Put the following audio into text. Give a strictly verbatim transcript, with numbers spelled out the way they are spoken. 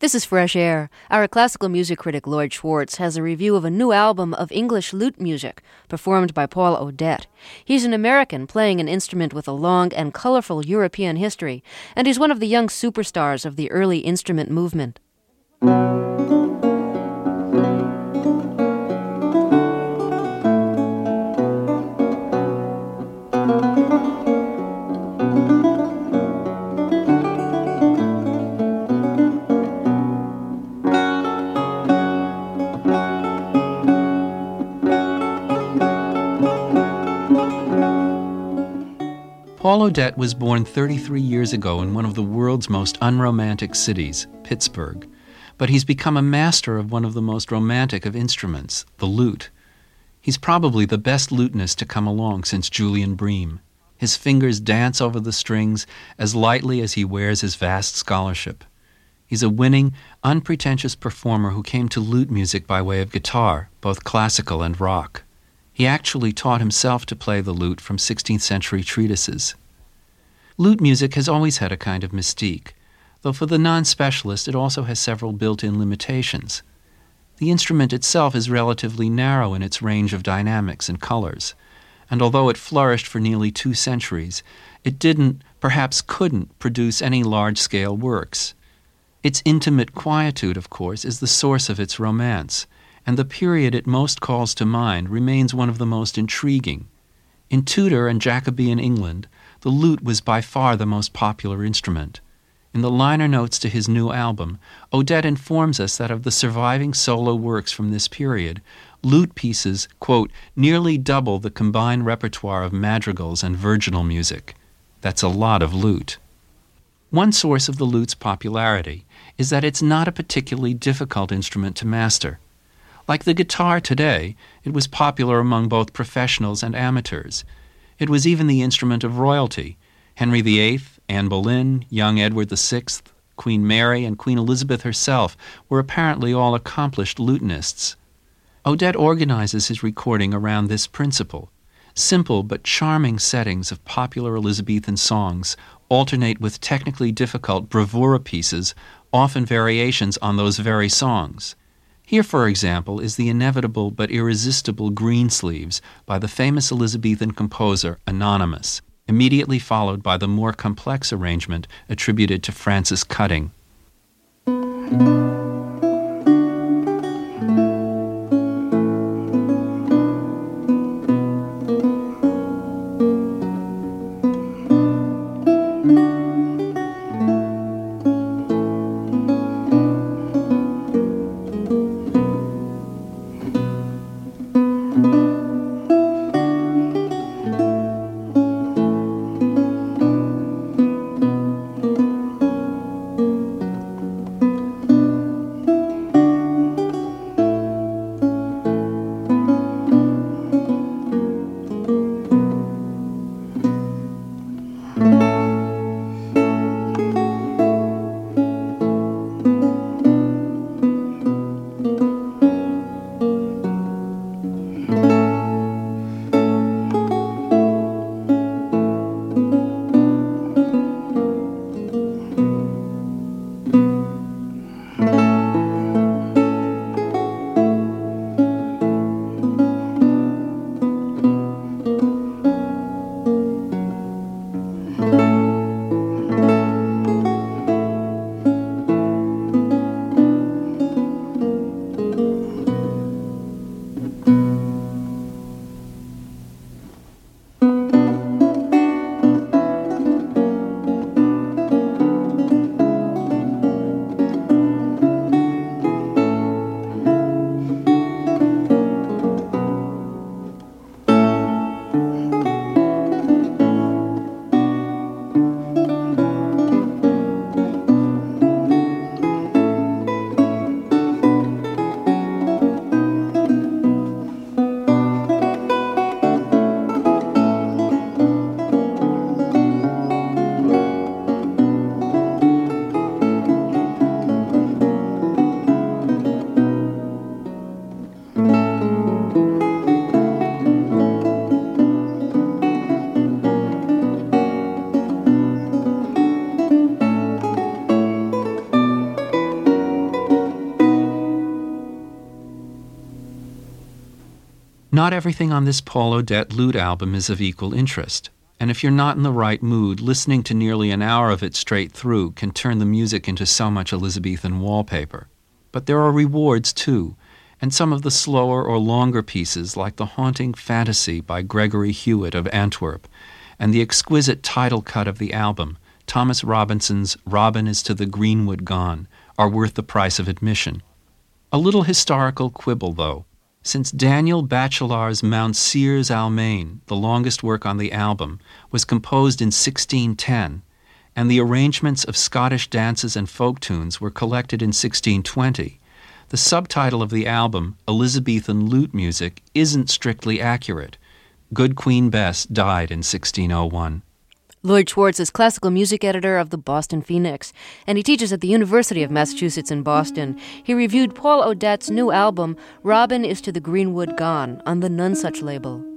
This is Fresh Air. Our classical music critic Lloyd Schwartz has a review of a new album of English lute music performed by Paul Odette. He's an American playing an instrument with a long and colorful European history, and he's one of the young superstars of the early instrument movement. Paul Odette was born thirty-three years ago in one of the world's most unromantic cities, Pittsburgh. But he's become a master of one of the most romantic of instruments, the lute. He's probably the best lutenist to come along since Julian Bream. His fingers dance over the strings as lightly as he wears his vast scholarship. He's a winning, unpretentious performer who came to lute music by way of guitar, both classical and rock. He actually taught himself to play the lute from sixteenth century treatises. Lute music has always had a kind of mystique, though for the non-specialist it also has several built-in limitations. The instrument itself is relatively narrow in its range of dynamics and colors, and although it flourished for nearly two centuries, it didn't, perhaps couldn't, produce any large-scale works. Its intimate quietude, of course, is the source of its romance, and the period it most calls to mind remains one of the most intriguing. In Tudor and Jacobean England, the lute was by far the most popular instrument. In the liner notes to his new album, Odette informs us that of the surviving solo works from this period, lute pieces, quote, nearly double the combined repertoire of madrigals and virginal music. That's a lot of lute. One source of the lute's popularity is that it's not a particularly difficult instrument to master. Like the guitar today, it was popular among both professionals and amateurs. It was even the instrument of royalty. Henry the Eighth, Anne Boleyn, young Edward the Sixth, Queen Mary, and Queen Elizabeth herself were apparently all accomplished lutenists. Odette organizes his recording around this principle. Simple but charming settings of popular Elizabethan songs alternate with technically difficult bravura pieces, often variations on those very songs. Here, for example, is the inevitable but irresistible Greensleeves by the famous Elizabethan composer Anonymous, immediately followed by the more complex arrangement attributed to Francis Cutting. not everything on this Paul Odette lute album is of equal interest. And if you're not in the right mood, listening to nearly an hour of it straight through can turn the music into so much Elizabethan wallpaper. But there are rewards, too, and some of the slower or longer pieces, like The Haunting Fantasy by Gregory Hewitt of Antwerp, and the exquisite title cut of the album, Thomas Robinson's Robin is to the Greenwood Gone, are worth the price of admission. A little historical quibble, though. Since Daniel Bachelar's Mount Sears Almain, the longest work on the album, was composed in sixteen ten, and the arrangements of Scottish dances and folk tunes were collected in sixteen twenty, the subtitle of the album, Elizabethan Lute Music, isn't strictly accurate. Good Queen Bess died in sixteen oh one. Lloyd Schwartz is classical music editor of the Boston Phoenix, and he teaches at the University of Massachusetts in Boston. He reviewed Paul Odette's new album, Robin is to the Greenwood Gone, on the Nonesuch label.